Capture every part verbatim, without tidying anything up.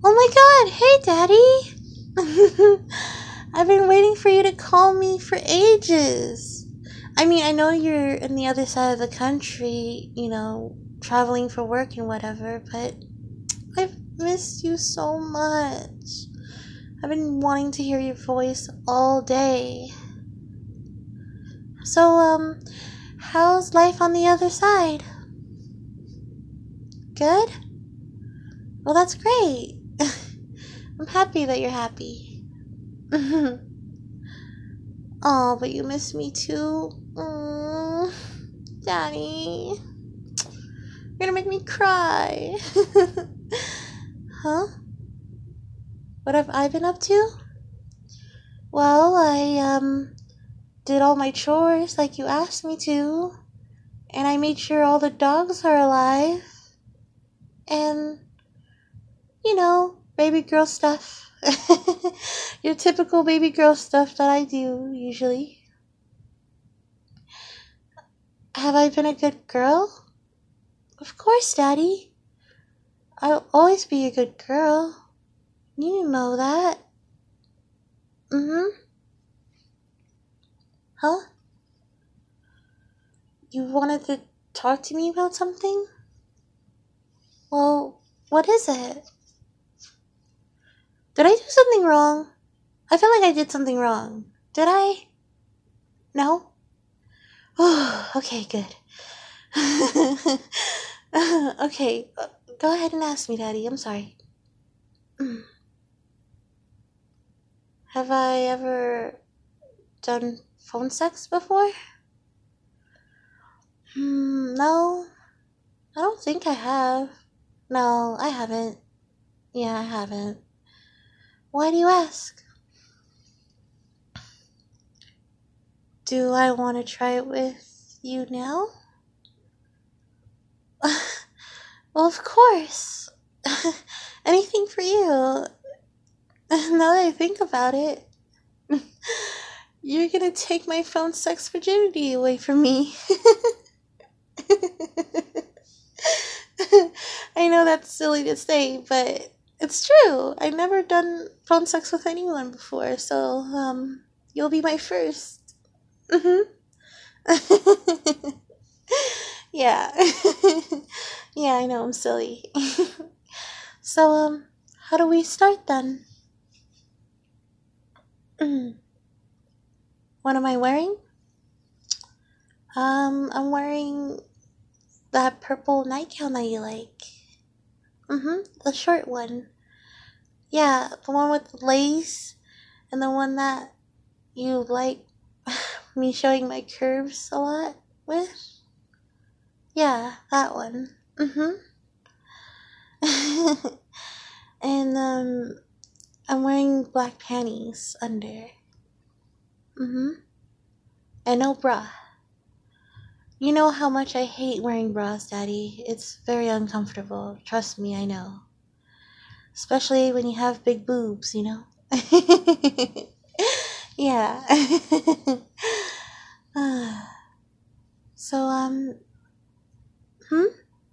Oh my god, hey daddy! I've been waiting for you to call me for ages. I mean, I know you're in the other side of the country, you know, traveling for work and whatever, but I've missed you so much. I've been wanting to hear your voice all day. So, um, how's life on the other side? Good? Well, that's great. I'm happy that you're happy. Oh, but you miss me too. Mm, Daddy. You're gonna make me cry. Huh? What have I been up to? Well, I, um, did all my chores like you asked me to. And I made sure all the dogs are alive. And, you know, baby girl stuff. Your typical baby girl stuff that I do, usually. Have I been a good girl? Of course, Daddy. I'll always be a good girl. You know that. Mm-hmm. Huh? You wanted to talk to me about something? Well, what is it? Did I do something wrong? I feel like I did something wrong. Did I? No? Oh, okay, good. Okay, uh, go ahead and ask me, Daddy. I'm sorry. Have I ever done phone sex before? Hmm, no. I don't think I have. No, I haven't. Yeah, I haven't. Why do you ask? Do I want to try it with you now? Well, of course. Anything for you. Now that I think about it, you're gonna take my phone sex virginity away from me. I know that's silly to say, but it's true. I've never done phone sex with anyone before, so um, you'll be my first. Mhm. Yeah. Yeah, I know I'm silly. So um, how do we start then? What am I wearing? Um, I'm wearing that purple nightgown that you like. Mm-hmm. The short one. Yeah, the one with the lace and the one that you like me showing my curves a lot with. Yeah, that one. Mm-hmm. And um I'm wearing black panties under. Mm-hmm. And no bra. You know how much I hate wearing bras, Daddy. It's very uncomfortable. Trust me, I know. Especially when you have big boobs, you know? Yeah. So, um, hmm?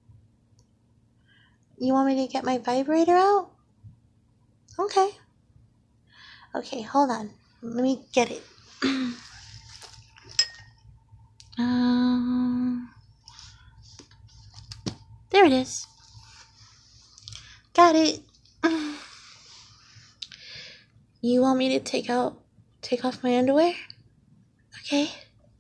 You want me to get my vibrator out? Okay. Okay, hold on. Let me get it. um, there it is. Got it. You want me to take out, take off my underwear? Okay.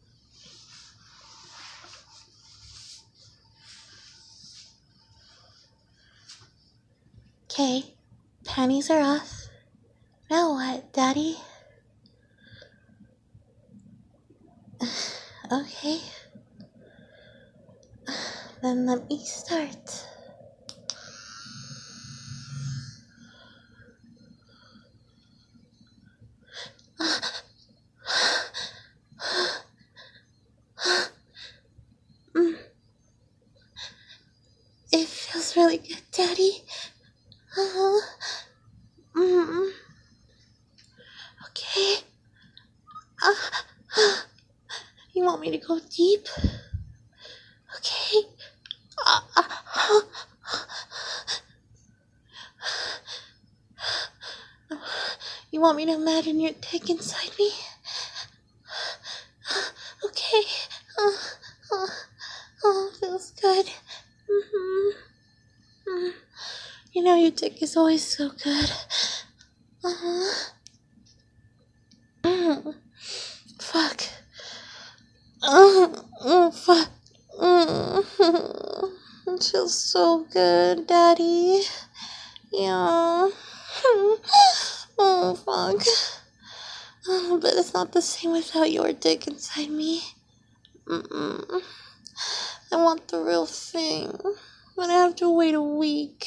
Okay. Panties are off. Now what, Daddy? Okay. Then let me start. Mm, it feels really good, Daddy. Uh, mm, okay. Uh, you want me to go deep? Okay. Uh, uh, You want me to imagine your dick inside me? Okay. Uh, uh, oh, feels good. Mm-hmm. Mm. You know your dick is always so good. Uh-huh. Mm. Fuck. Uh, oh, fuck. Mm. It feels so good, Daddy. Yeah. Oh, fuck. Oh, but it's not the same without your dick inside me. Mm-mm. I want the real thing. But I have to wait a week.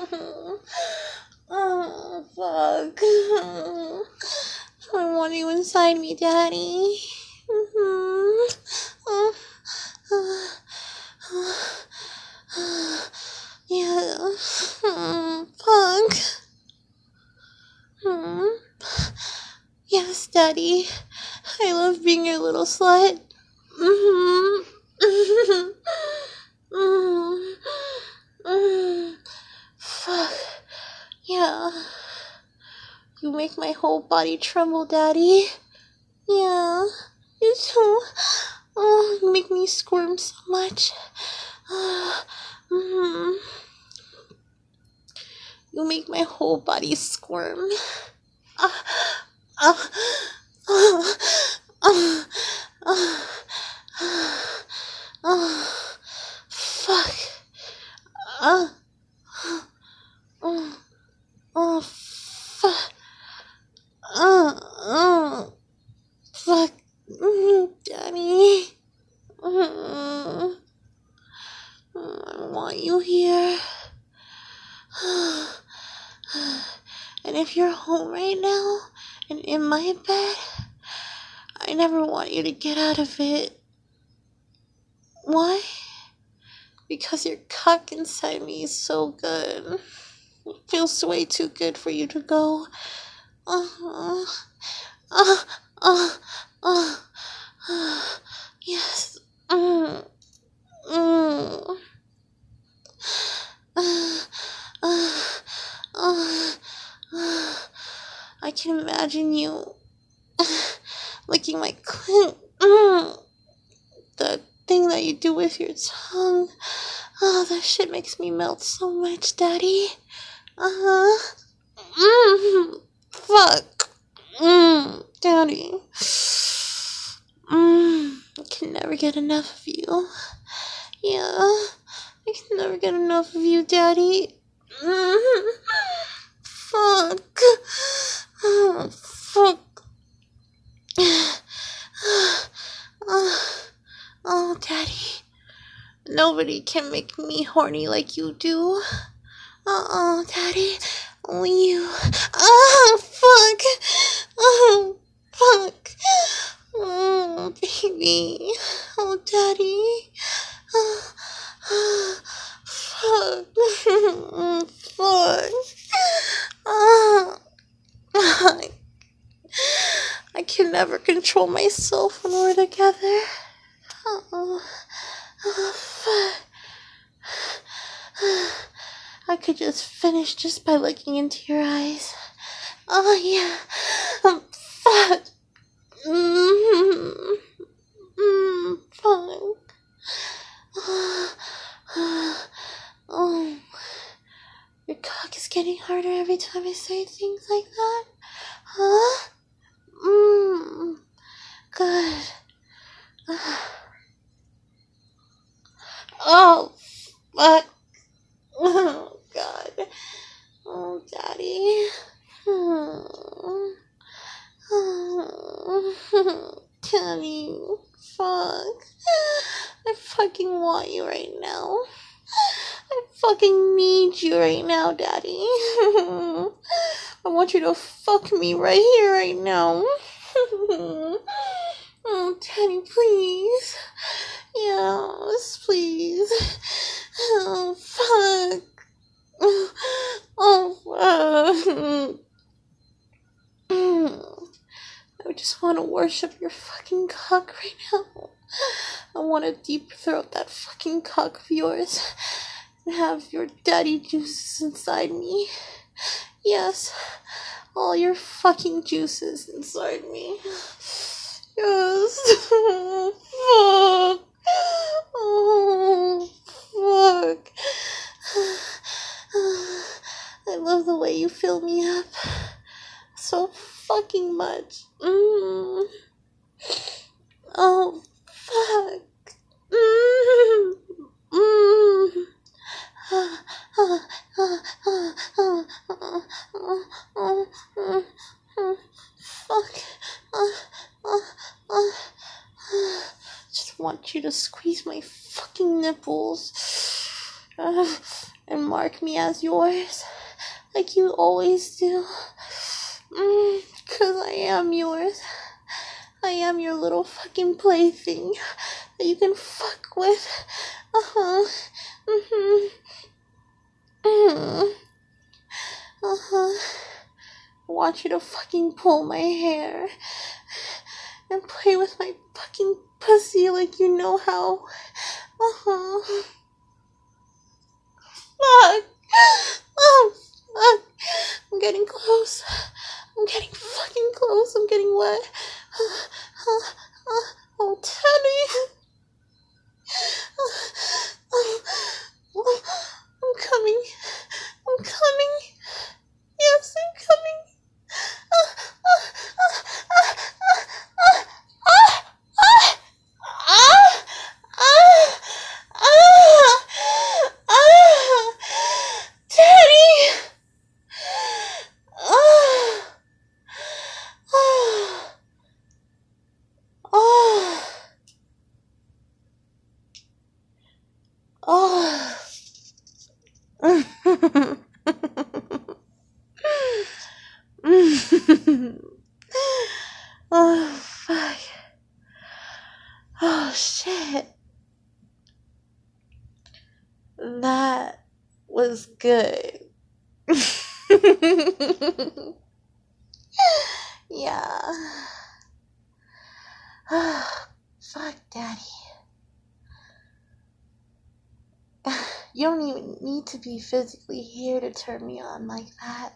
Oh, fuck. I want you inside me, Daddy. Mm-hmm. Uh, uh, uh, yeah. Mm, fuck. Mm. Yes, Daddy. I love being your little slut. Mm-hmm. Mm-hmm. Mm. Fuck. Yeah. You make my whole body tremble, Daddy. Yeah. You too. Oh, you make me squirm so much. Mm-hmm. You make my whole body squirm. Uh, uh, uh, uh, uh, uh, fuck. Uh, uh, uh, fuck. Uh, uh, fuck. Mm, Daddy. Mm, I want you here. And if you're home right now and in my bed, I never want you to get out of it. Why? Because your cock inside me is so good. It feels way too good for you to go. Uh, uh, uh, uh, uh, yes. Mm, mm. Uh, uh, uh, uh. I can imagine you licking my clit. Mm. The thing that you do with your tongue. Oh, that shit makes me melt so much, Daddy. Uh-huh. Mmm. Fuck. Mmm. Daddy. Mmm. I can never get enough of you. Yeah. I can never get enough of you, Daddy. Mm. Fuck. Oh, fuck. Oh, oh, Daddy. Nobody can make me horny like you do. Uh-uh, Daddy. Only you. Oh, fuck. Oh, fuck. Oh, baby. Oh, Daddy. Oh, oh, fuck. Oh, fuck. Oh, I can never control myself when we're together. Oh, oh, fuck. I could just finish just by looking into your eyes. Oh, yeah. Um, fuck. Mm-hmm. Mm, fuck. Oh, oh. Your cock is getting harder every time I say things like that. Huh? Mmm. Good. Oh, fuck. Oh, God. Oh, Daddy. Oh, oh. Daddy. Fuck. I fucking want you right now. I fucking need you right now, Daddy. I want you to fuck me right here, right now. Oh, Daddy, please. Yes, please. Oh, fuck. Oh, fuck. I just want to worship your fucking cock right now. I want to deep throat that fucking cock of yours and have your daddy juices inside me. Yes, all your fucking juices inside me. Yes. Fuck. Oh, fuck. I love the way you fill me up so fucking much. Mm. Oh, fuck. Mm. Mm. Fuck. Just want you to squeeze my fucking nipples uh, and mark me as yours, like you always do. Mm, Cause I am yours. I am your little fucking plaything that you can fuck with. Uh-huh. Mm-hmm. Mm-hmm. Uh-huh. I want you to fucking pull my hair and play with my fucking pussy like you know how. Uh-huh. Fuck. Oh, fuck. I'm getting close. I'm getting fucking close. I'm getting wet. Uh, uh, uh, oh, Teddy. I'm coming. I'm coming. Yes, I'm coming. Teddy. Oh. Oh, fuck. Oh, shit. That was good. Yeah. Oh, fuck, Daddy. You don't even need to be physically here to turn me on like that.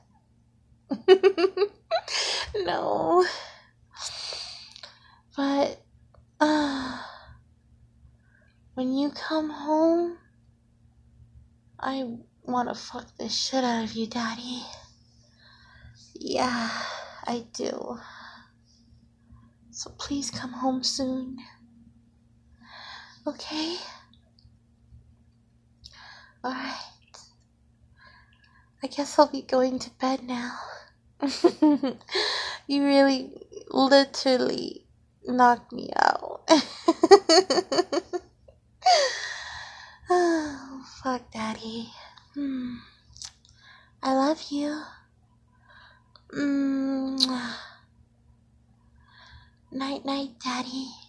No. But, uh, when you come home, I want to fuck the shit out of you, Daddy. Yeah, I do. So please come home soon. Okay? Alright. I guess I'll be going to bed now. You really, literally knocked me out. Oh, fuck, Daddy. Hmm. I love you. Mm. Night, night, Daddy.